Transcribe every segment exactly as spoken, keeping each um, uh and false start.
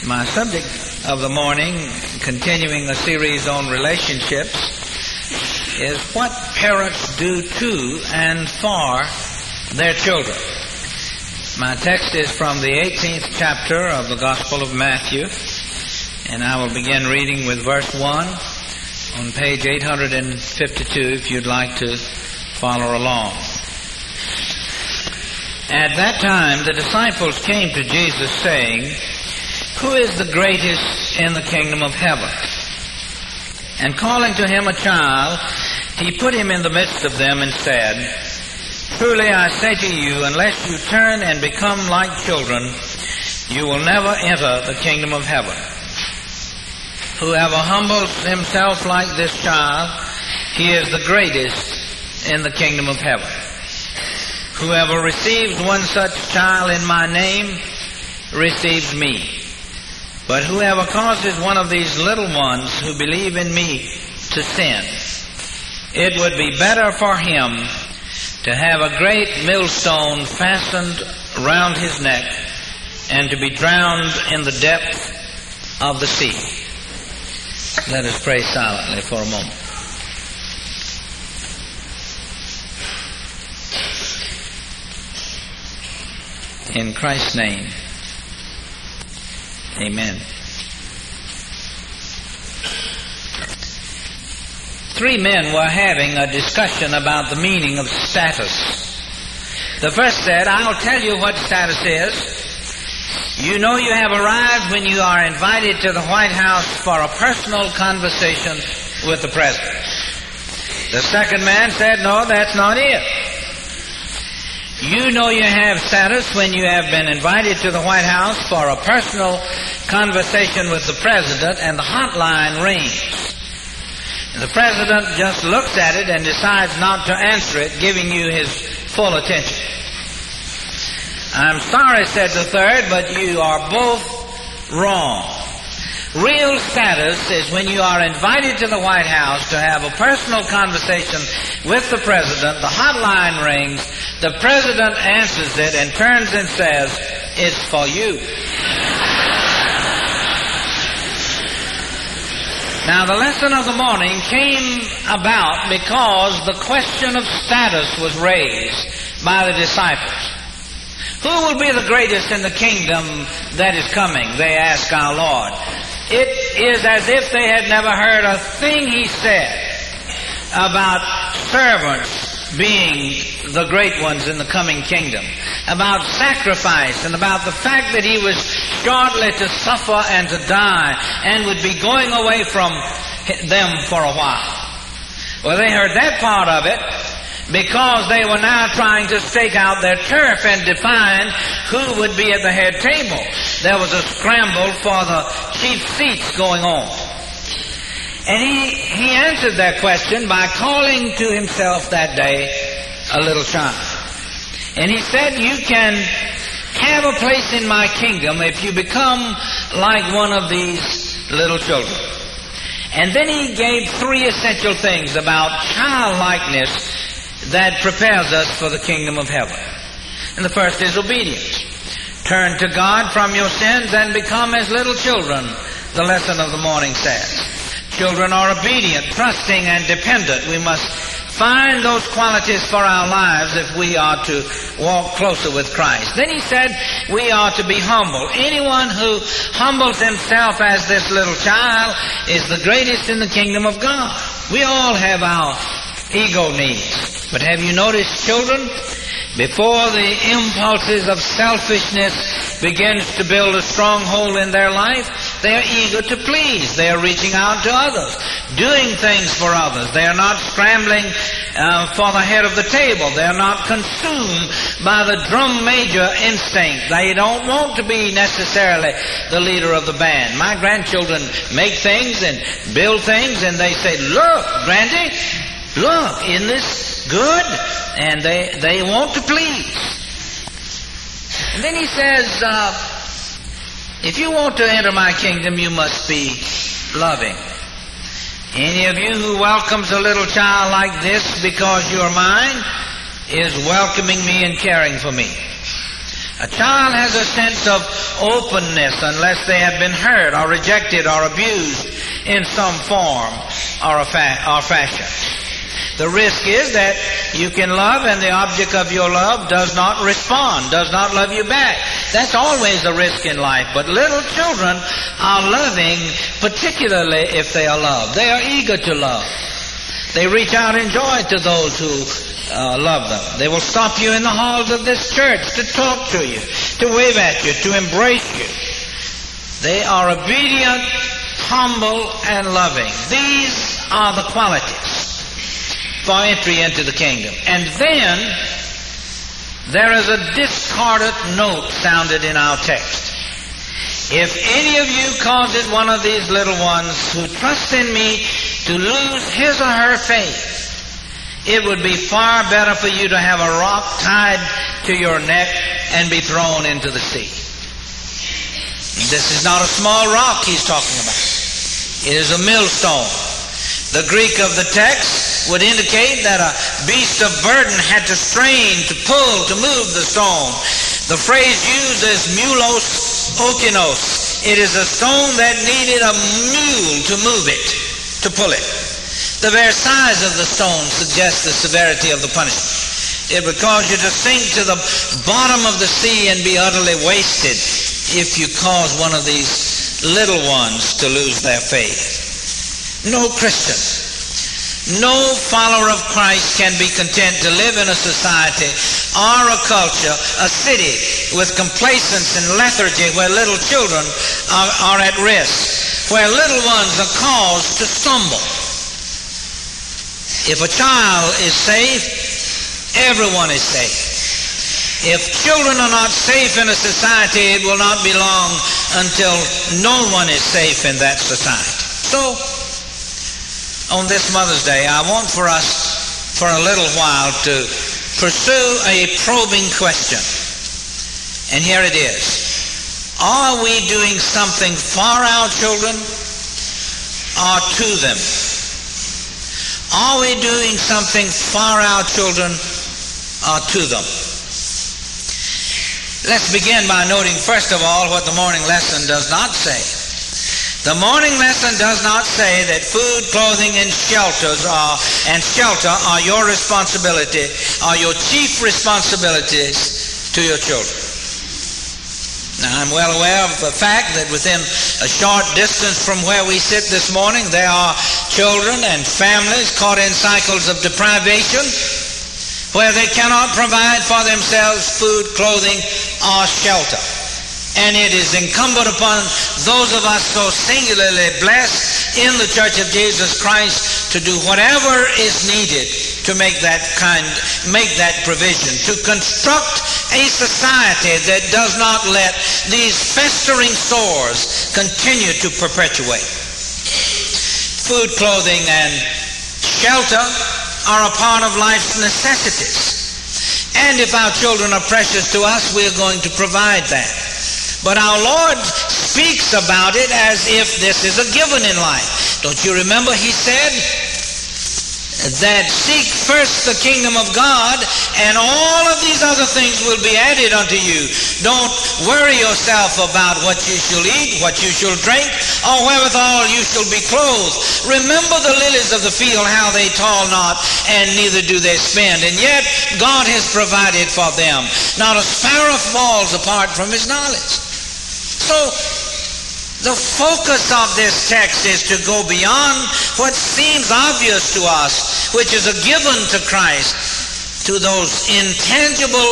My subject of the morning, continuing a series on relationships, is what parents do to and for their children. My text is from the eighteenth chapter of the Gospel of Matthew, and I will begin reading with verse one on page eight hundred fifty-two if you'd like to follow along. At that time the disciples came to Jesus saying, "Who is the greatest in the kingdom of heaven?" And calling to him a child, he put him in the midst of them and said, "Truly I say to you, unless you turn and become like children, you will never enter the kingdom of heaven. Whoever humbles himself like this child, he is the greatest in the kingdom of heaven. Whoever receives one such child in my name receives me. But whoever causes one of these little ones who believe in me to sin, it would be better for him to have a great millstone fastened round his neck and to be drowned in the depth of the sea." Let us pray silently for a moment. In Christ's name, amen. Three men were having a discussion about the meaning of status. The first said, "I'll tell you what status is. You know you have arrived when you are invited to the White House for a personal conversation with the president." The second man said, "No, that's not it. You know you have status when you have been invited to the White House for a personal conversation with the president and the hotline rings. And the president just looks at it and decides not to answer it, giving you his full attention." "I'm sorry," said the third, "but you are both wrong. Real status is when you are invited to the White House to have a personal conversation with the president, the hotline rings, the president answers it and turns and says, 'It's for you.'" Now the lesson of the morning came about because the question of status was raised by the disciples. "Who will be the greatest in the kingdom that is coming?" they asked our Lord. It is as if they had never heard a thing he said about servants being the great ones in the coming kingdom, about sacrifice, and about the fact that he was shortly to suffer and to die and would be going away from them for a while. Well, they heard that part of it because they were now trying to stake out their turf and define who would be at the head table. There was a scramble for the chief seats going on. And he, he answered that question by calling to himself that day a little child. And he said, "You can have a place in my kingdom if you become like one of these little children." And then he gave three essential things about childlikeness that prepares us for the kingdom of heaven. And the first is obedience. Turn to God from your sins and become as little children, the lesson of the morning says. Children are obedient, trusting, and dependent. We must find those qualities for our lives if we are to walk closer with Christ. Then he said we are to be humble. Anyone who humbles himself as this little child is the greatest in the kingdom of God. We all have our ego needs. But have you noticed, children, before the impulses of selfishness begins to build a stronghold in their life, they are eager to please. They are reaching out to others, doing things for others. They are not scrambling uh, for the head of the table. They are not consumed by the drum major instinct. They don't want to be necessarily the leader of the band. My grandchildren make things and build things, and they say, "Look, Grandy, look, isn't this good?" And they, they want to please. And then he says, uh, if you want to enter my kingdom, you must be loving. Any of you who welcomes a little child like this because you're mine is welcoming me and caring for me. A child has a sense of openness unless they have been hurt or rejected or abused in some form or, a fa- or fashion. The risk is that you can love and the object of your love does not respond, does not love you back. That's always a risk in life. But little children are loving, particularly if they are loved. They are eager to love. They reach out in joy to those who uh, love them. They will stop you in the halls of this church to talk to you, to wave at you, to embrace you. They are obedient, humble, and loving. These are the qualities for entry into the kingdom. And then there is a discordant note sounded in our text. If any of you causes one of these little ones who trust in me to lose his or her faith, it would be far better for you to have a rock tied to your neck and be thrown into the sea. This is not a small rock he's talking about. It is a millstone. The Greek of the text would indicate that a beast of burden had to strain, to pull, to move the stone. The phrase used is mulos okinos. It is a stone that needed a mule to move it, to pull it. The very size of the stone suggests the severity of the punishment. It would cause you to sink to the bottom of the sea and be utterly wasted if you cause one of these little ones to lose their faith. No Christian, no follower of Christ can be content to live in a society or a culture, a city with complacence and lethargy where little children are, are at risk, where little ones are caused to stumble. If a child is safe, everyone is safe. If children are not safe in a society, it will not be long until no one is safe in that society. So, on this Mother's Day, I want for us, for a little while, to pursue a probing question. And here it is. Are we doing something for our children or to them? Are we doing something for our children or to them? Let's begin by noting, first of all, what the morning lesson does not say. The morning lesson does not say that food, clothing, and shelters are, and shelter are your responsibility, are your chief responsibilities to your children. Now, I'm well aware of the fact that within a short distance from where we sit this morning, there are children and families caught in cycles of deprivation where they cannot provide for themselves food, clothing, or shelter. And it is incumbent upon those of us so singularly blessed in the Church of Jesus Christ to do whatever is needed to make that kind, make that provision, to construct a society that does not let these festering sores continue to perpetuate. Food, clothing, and shelter are a part of life's necessities. And if our children are precious to us, we're going to provide that. But our Lord speaks about it as if this is a given in life. Don't you remember he said that seek first the kingdom of God and all of these other things will be added unto you. Don't worry yourself about what you shall eat, what you shall drink, or wherewithal you shall be clothed. Remember the lilies of the field, how they toil not, and neither do they spin. And yet God has provided for them. Not a sparrow falls apart from his knowledge. So, the focus of this text is to go beyond what seems obvious to us, which is a given to Christ, to those intangible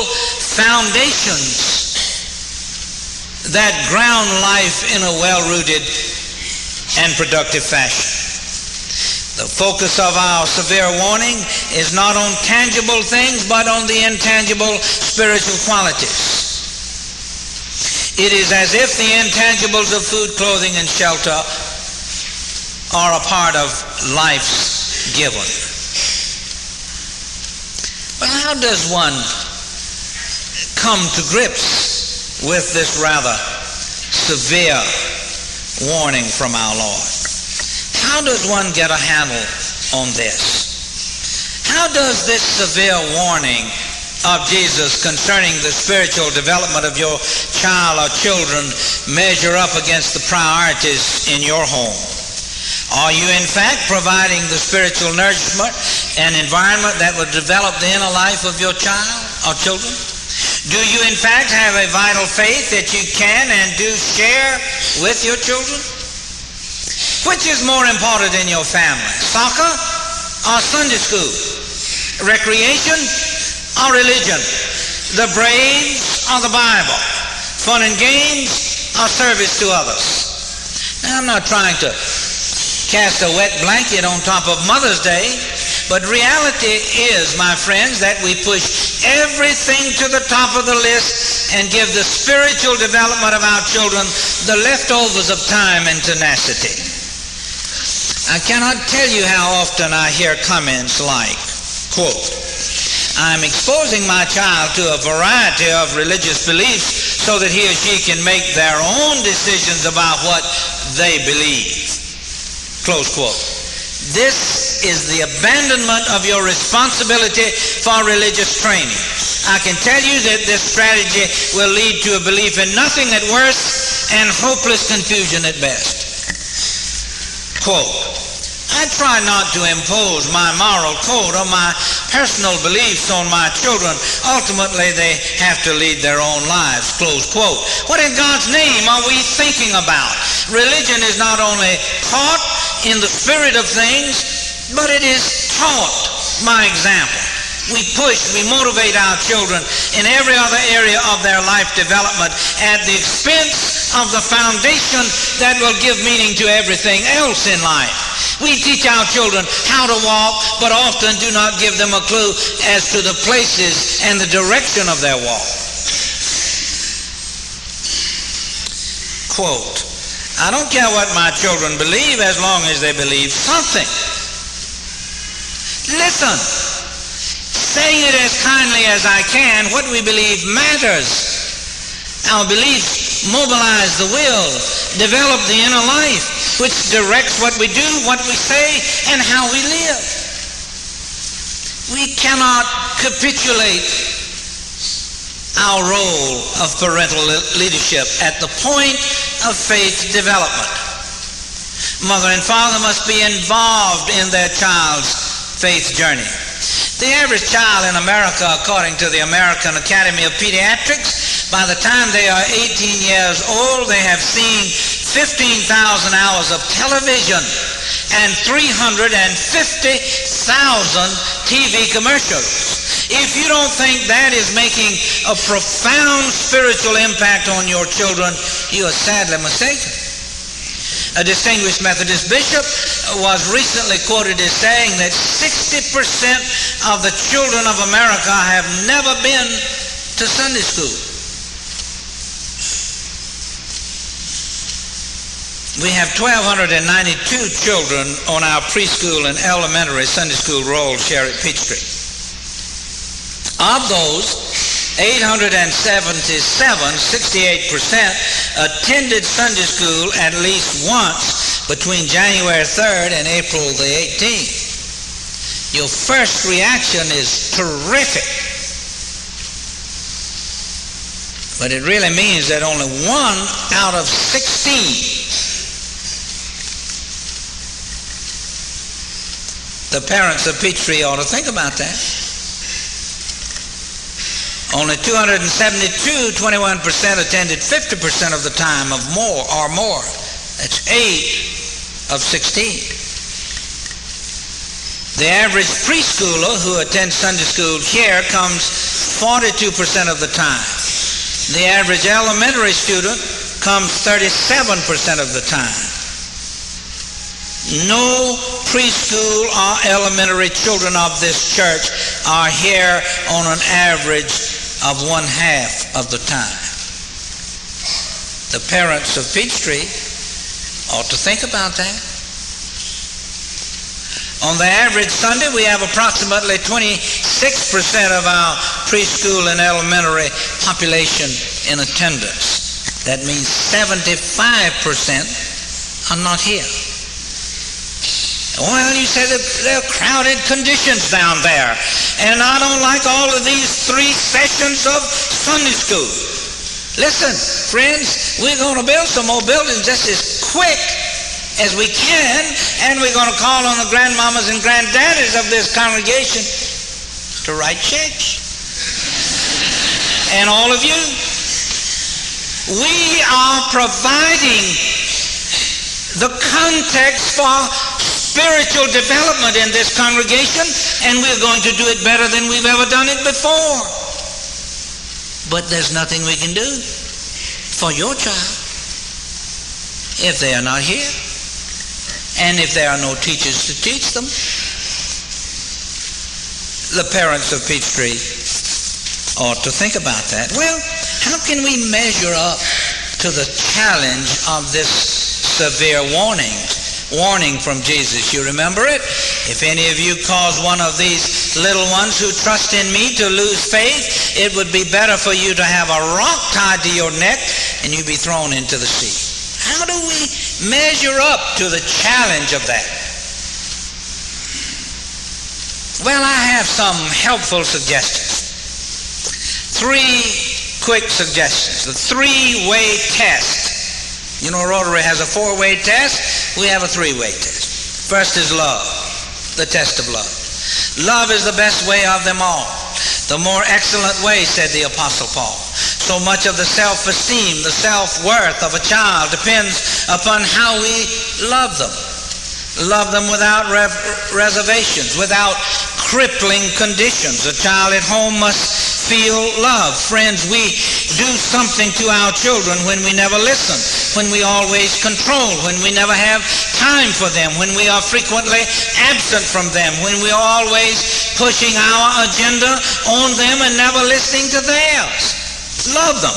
foundations that ground life in a well-rooted and productive fashion. The focus of our severe warning is not on tangible things, but on the intangible spiritual qualities. It is as if the intangibles of food, clothing, and shelter are a part of life's given. But how does one come to grips with this rather severe warning from our Lord? How does one get a handle on this? How does this severe warning of Jesus concerning the spiritual development of your child or children measure up against the priorities in your home? Are you in fact providing the spiritual nourishment and environment that will develop the inner life of your child or children? Do you in fact have a vital faith that you can and do share with your children? Which is more important in your family, soccer or Sunday school? Recreation or religion? The Braves or the Bible? Fun and games or service to others? Now, I'm not trying to cast a wet blanket on top of Mother's Day, but reality is, my friends, that we push everything to the top of the list and give the spiritual development of our children the leftovers of time and tenacity. I cannot tell you how often I hear comments like, quote, I'm exposing my child to a variety of religious beliefs so that he or she can make their own decisions about what they believe. Close quote. This is the abandonment of your responsibility for religious training. I can tell you that this strategy will lead to a belief in nothing at worst and hopeless confusion at best. Quote, I try not to impose my moral code or my personal beliefs on my children. Ultimately, they have to lead their own lives. Close quote. What in God's name are we thinking about? Religion is not only taught in the spirit of things, but it is taught by example. We push, we motivate our children in every other area of their life development at the expense of the foundation that will give meaning to everything else in life. We teach our children how to walk, but often do not give them a clue as to the places and the direction of their walk. Quote, I don't care what my children believe as long as they believe something. Listen, saying it as kindly as I can, what we believe matters. Our beliefs mobilize the will, develop the inner life, which directs what we do, what we say, and how we live. We cannot capitulate our role of parental leadership at the point of faith development. Mother and father must be involved in their child's faith journey. The average child in America, according to the American Academy of Pediatrics, by the time they are eighteen years old, they have seen fifteen thousand hours of television and three hundred fifty thousand T V commercials. If you don't think that is making a profound spiritual impact on your children, you are sadly mistaken. A distinguished Methodist bishop was recently quoted as saying that sixty percent of the children of America have never been to Sunday school. We have one thousand two hundred ninety-two children on our preschool and elementary Sunday school rolls here at Peachtree. Of those, eight hundred seventy-seven, sixty-eight percent, attended Sunday school at least once between January third and April the eighteenth. Your first reaction is terrific. But it really means that only one out of sixteen, the parents of Peachtree ought to think about that. Only two hundred seventy-two, twenty-one percent attended fifty percent of the time of more or more. That's eight of sixteen. The average preschooler who attends Sunday school here comes forty-two percent of the time. The average elementary student comes thirty-seven percent of the time. No preschool or elementary children of this church are here on an average of one half of the time. The parents of Peachtree ought to think about that. On the average Sunday, we have approximately twenty-six percent of our preschool and elementary population in attendance. That means seventy-five percent are not here. Well, you say that there are crowded conditions down there, and I don't like all of these three sessions of Sunday school. Listen, friends, we're going to build some more buildings just as quick as we can, and we're going to call on the grandmamas and granddaddies of this congregation to write checks. And all of you, we are providing the context for spiritual development in this congregation, and we're going to do it better than we've ever done it before. But there's nothing we can do for your child if they are not here, and if there are no teachers to teach them. The parents of Peachtree ought to think about that. Well, how can we measure up to the challenge of this severe warning? Warning from Jesus. You remember it? If any of you cause one of these little ones who trust in me to lose faith, it would be better for you to have a rock tied to your neck and you be thrown into the sea. How do we measure up to the challenge of that? Well, I have some helpful suggestions. Three quick suggestions. The three-way test. You know, Rotary has a four-way test. We have a three-way test. First is love, the test of love. Love is the best way of them all. The more excellent way, said the Apostle Paul. So much of the self-esteem, the self-worth of a child depends upon how we love them. Love them without rev- reservations, without crippling conditions. A child at home must feel love. Friends, we do something to our children when we never listen, when we always control, when we never have time for them, when we are frequently absent from them, when we are always pushing our agenda on them and never listening to theirs. Love them.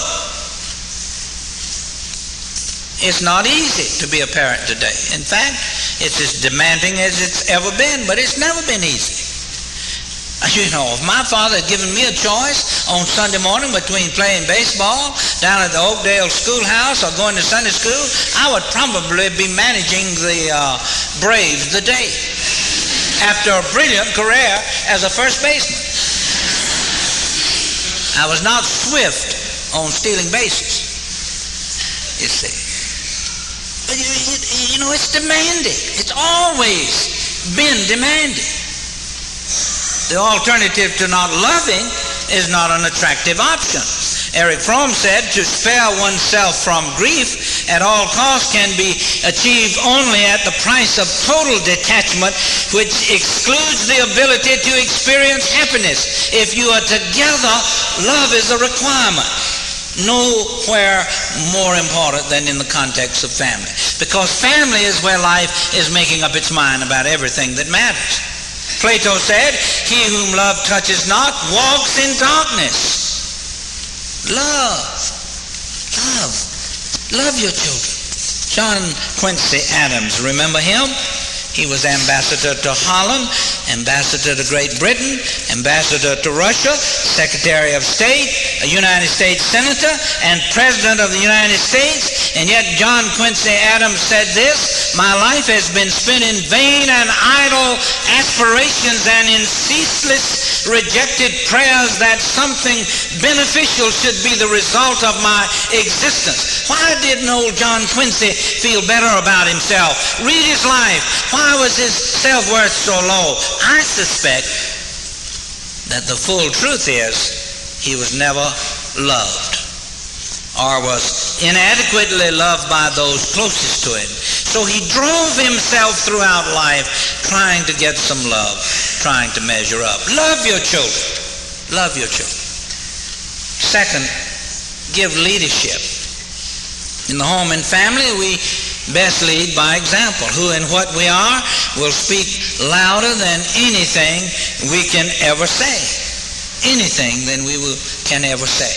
It's not easy to be a parent today. In fact, it's as demanding as it's ever been, but it's never been easy. You know, if my father had given me a choice on Sunday morning between playing baseball down at the Oakdale schoolhouse or going to Sunday school, I would probably be managing the uh, Braves the day after a brilliant career as a first baseman. I was not swift on stealing bases, you see. But you, you, you know, it's demanding. It's always been demanding. The alternative to not loving is not an attractive option. Eric Fromm said, to spare oneself from grief at all costs can be achieved only at the price of total detachment, which excludes the ability to experience happiness. If you are together, love is a requirement. Nowhere more important than in the context of family. Because family is where life is making up its mind about everything that matters. Plato said, he whom love touches not walks in darkness. Love. Love. Love your children. John Quincy Adams, remember him? He was ambassador to Holland, ambassador to Great Britain, ambassador to Russia, Secretary of State, a United States Senator, and President of the United States. And yet John Quincy Adams said this, my life has been spent in vain and idle aspirations and in ceaseless rejected prayers that something beneficial should be the result of my existence. Why didn't old John Quincy feel better about himself? Read his life. Why was his self-worth so low? I suspect that the full truth is he was never loved or was inadequately loved by those closest to him. So he drove himself throughout life trying to get some love, trying to measure up. Love your children. Love your children. Second, give leadership. In the home and family, we best lead by example. Who and what we are will speak louder than anything we can ever say. Anything than we will, can ever say.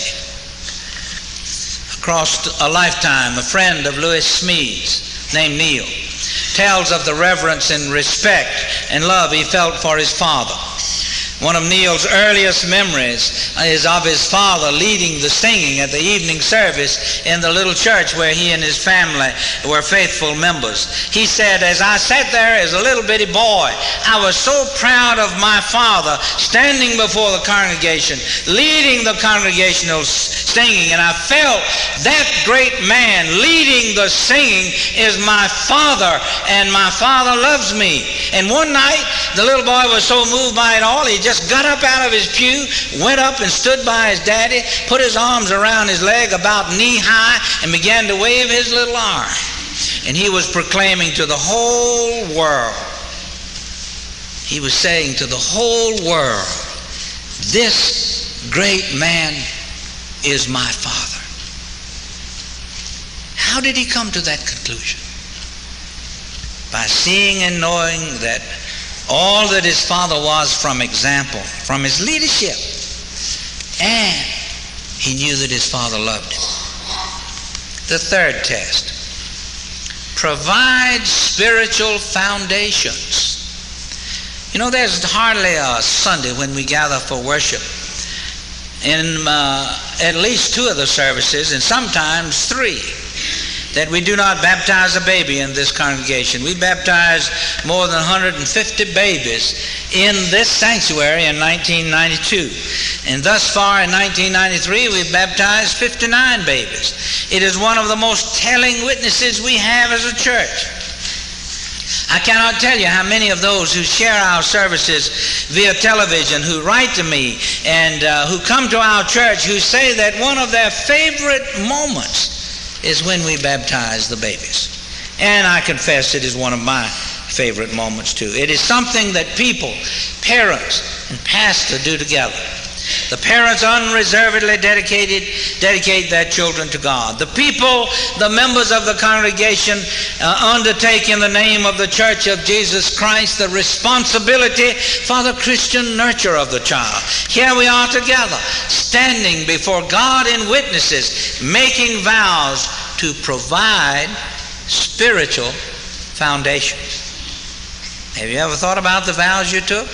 Across a lifetime, a friend of Louis Smead's named Neil tells of the reverence and respect and love he felt for his father. One of Neil's earliest memories is of his father leading the singing at the evening service in the little church where he and his family were faithful members. He said, as I sat there as a little bitty boy, I was so proud of my father standing before the congregation, leading the congregational singing, and I felt that great man leading the singing is my father, and my father loves me. And one night, the little boy was so moved by it all, he just Just got up out of his pew, went up and stood by his daddy, put his arms around his leg about knee high, and began to wave his little arm. And he was proclaiming to the whole world, he was saying to the whole world, this great man is my father. How did he come to that conclusion? By seeing and knowing that all that his father was from example, from his leadership, and he knew that his father loved him. The third test, provide spiritual foundations. You know, there's hardly a Sunday when we gather for worship in uh, at least two of the services, and sometimes three, that we do not baptize a baby in this congregation. We baptized more than one hundred fifty babies in this sanctuary in nineteen ninety-two. And thus far in nineteen ninety-three, we've baptized fifty-nine babies. It is one of the most telling witnesses we have as a church. I cannot tell you how many of those who share our services via television, who write to me, and uh, who come to our church, who say that one of their favorite moments is when we baptize the babies. And I confess it is one of my favorite moments too. It is something that people, parents and pastor do together. The parents unreservedly dedicated, dedicate their children to God. The people, the members of the congregation, uh, undertake in the name of the Church of Jesus Christ the responsibility for the Christian nurture of the child. Here we are together, standing before God in witnesses, making vows to provide spiritual foundations. Have you ever thought about the vows you took?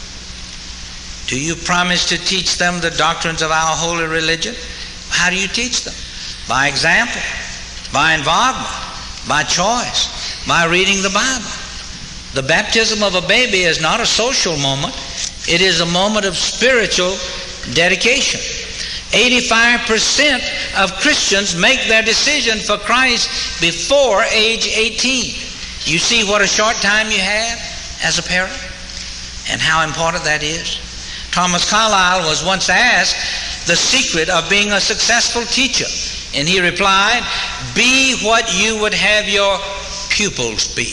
Do you promise to teach them the doctrines of our holy religion? How do you teach them? By example, by involvement, by choice, by reading the Bible. The baptism of a baby is not a social moment. It is a moment of spiritual dedication. eighty-five percent of Christians make their decision for Christ before age eighteen. You see what a short time you have as a parent and how important that is? Thomas Carlyle was once asked the secret of being a successful teacher, and he replied, be what you would have your pupils be.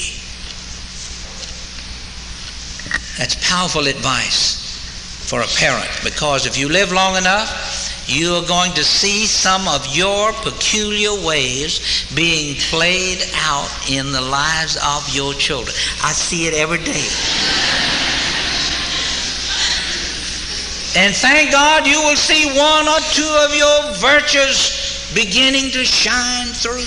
That's powerful advice for a parent, because if you live long enough, you are going to see some of your peculiar ways being played out in the lives of your children. I see it every day. And thank God you will see one or two of your virtues beginning to shine through.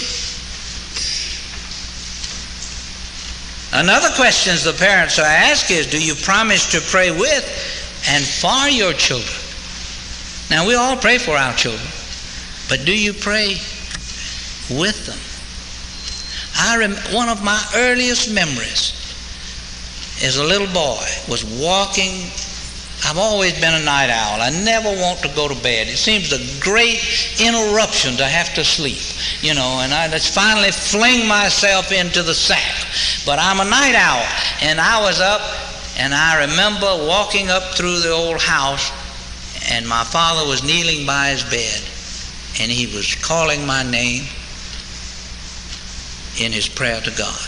Another question the parents are asked is, do you promise to pray with and for your children? Now, we all pray for our children, but do you pray with them? I rem- one of my earliest memories as a little boy was walking. I've always been a night owl. I never want to go to bed. It seems a great interruption to have to sleep, you know, and I just finally fling myself into the sack. But I'm a night owl, and I was up, and I remember walking up through the old house, and my father was kneeling by his bed, and he was calling my name in his prayer to God.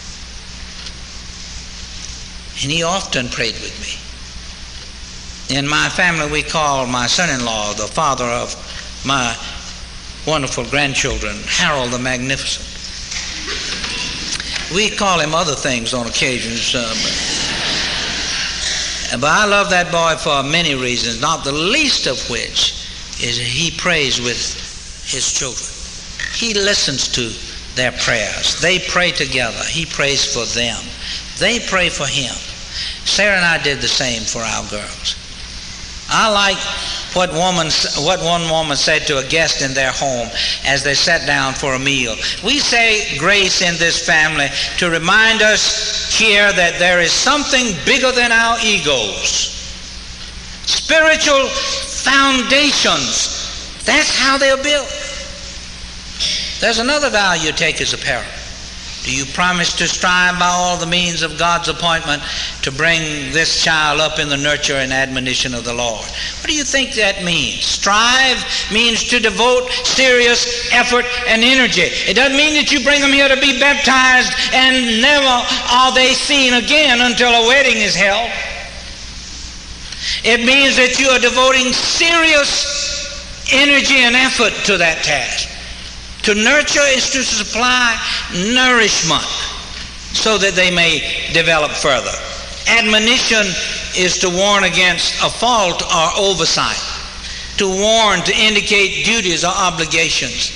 And he often prayed with me. In my family, we call my son-in-law the father of my wonderful grandchildren, Harold the Magnificent. We call him other things on occasions, uh, but, but I love that boy for many reasons, not the least of which is he prays with his children. He listens to their prayers. They pray together. He prays for them. They pray for him. Sarah and I did the same for our girls. I like what woman, what one woman said to a guest in their home as they sat down for a meal. We say grace in this family to remind us here that there is something bigger than our egos. Spiritual foundations. That's how they're built. There's another vow you take as a parent. Do you promise to strive by all the means of God's appointment to bring this child up in the nurture and admonition of the Lord? What do you think that means? Strive means to devote serious effort and energy. It doesn't mean that you bring them here to be baptized and never are they seen again until a wedding is held. It means that you are devoting serious energy and effort to that task. To nurture is to supply nourishment so that they may develop further. Admonition is to warn against a fault or oversight. To warn, to indicate duties or obligations.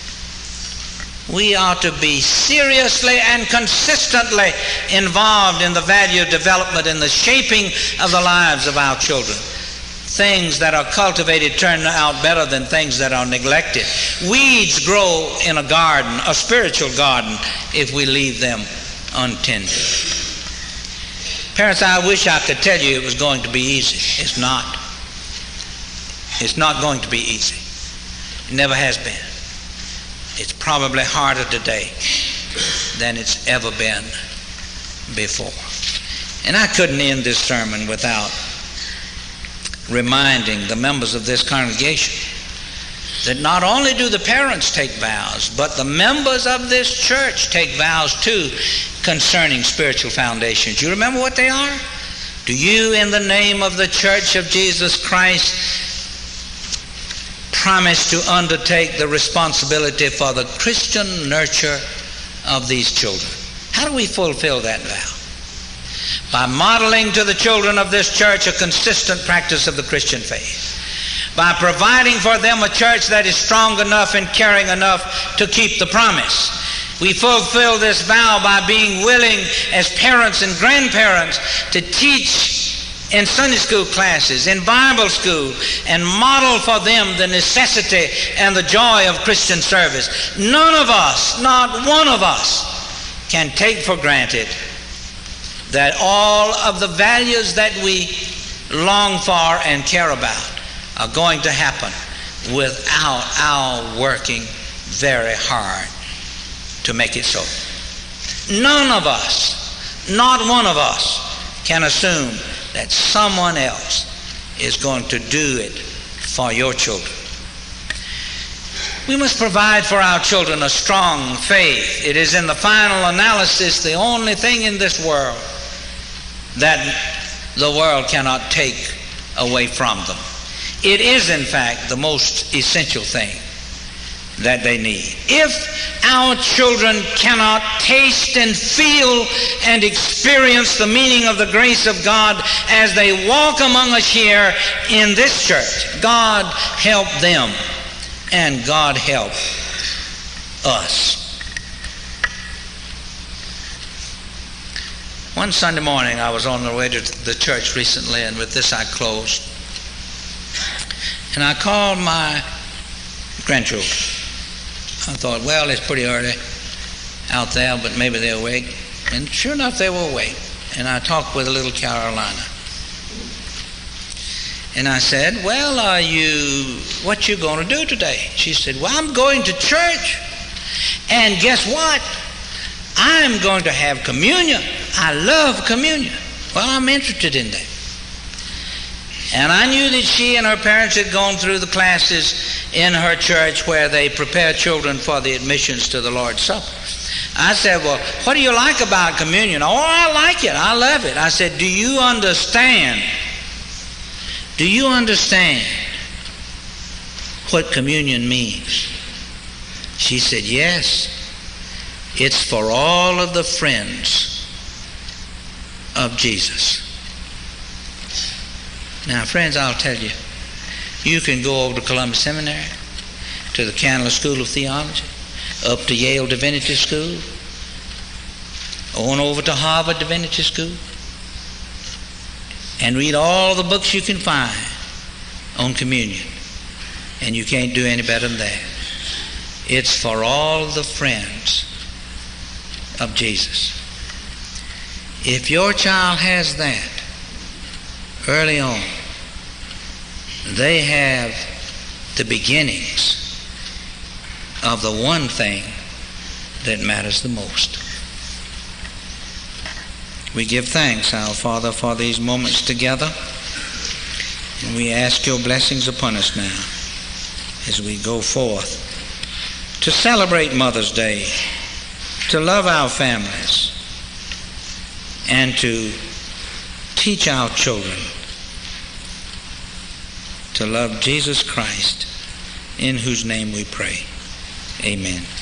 We are to be seriously and consistently involved in the value development and the shaping of the lives of our children. Things that are cultivated turn out better than things that are neglected. Weeds grow in a garden, a spiritual garden, if we leave them untended. Parents, I wish I could tell you it was going to be easy. It's not. It's not going to be easy. It never has been. It's probably harder today than it's ever been before. And I couldn't end this sermon without reminding the members of this congregation that not only do the parents take vows, but the members of this church take vows too concerning spiritual foundations. You remember what they are? Do you, in the name of the Church of Jesus Christ, promise to undertake the responsibility for the Christian nurture of these children? How do we fulfill that vow? By modeling to the children of this church a consistent practice of the Christian faith. By providing for them a church that is strong enough and caring enough to keep the promise. We fulfill this vow by being willing as parents and grandparents to teach in Sunday school classes, in Bible school, and model for them the necessity and the joy of Christian service. None of us, not one of us, can take for granted that all of the values that we long for and care about are going to happen without our working very hard to make it so. None of us, not one of us, can assume that someone else is going to do it for your children. We must provide for our children a strong faith. It is in the final analysis the only thing in this world that the world cannot take away from them. It is, in fact, the most essential thing that they need. If our children cannot taste and feel and experience the meaning of the grace of God as they walk among us here in this church, God help them and God help us. One Sunday morning I was on the way to the church recently, and with this I close. And I called my grandchildren. I thought, well, it's pretty early out there, but maybe they're awake. And sure enough, they were awake. And I talked with little Carolina. And I said, well, are you, what you going to do today? She said, well, I'm going to church. And guess what? I'm going to have communion. I love communion. Well, I'm interested in that. And I knew that she and her parents had gone through the classes in her church where they prepare children for the admissions to the Lord's Supper. I said, well, what do you like about communion? Oh, I like it. I love it. I said, do you understand? Do you understand what communion means? She said, yes. It's for all of the friends of Jesus. Now, friends, I'll tell you, you can go over to Columbia Seminary, to the Candler School of Theology, up to Yale Divinity School, on over to Harvard Divinity School, and read all the books you can find on communion. And you can't do any better than that. It's for all the friends of Jesus. If your child has that early on, they have the beginnings of the one thing that matters the most. We give thanks, our Father, for these moments together, and we ask your blessings upon us now as we go forth to celebrate Mother's Day, to love our families, and to teach our children to love Jesus Christ, in whose name we pray. Amen.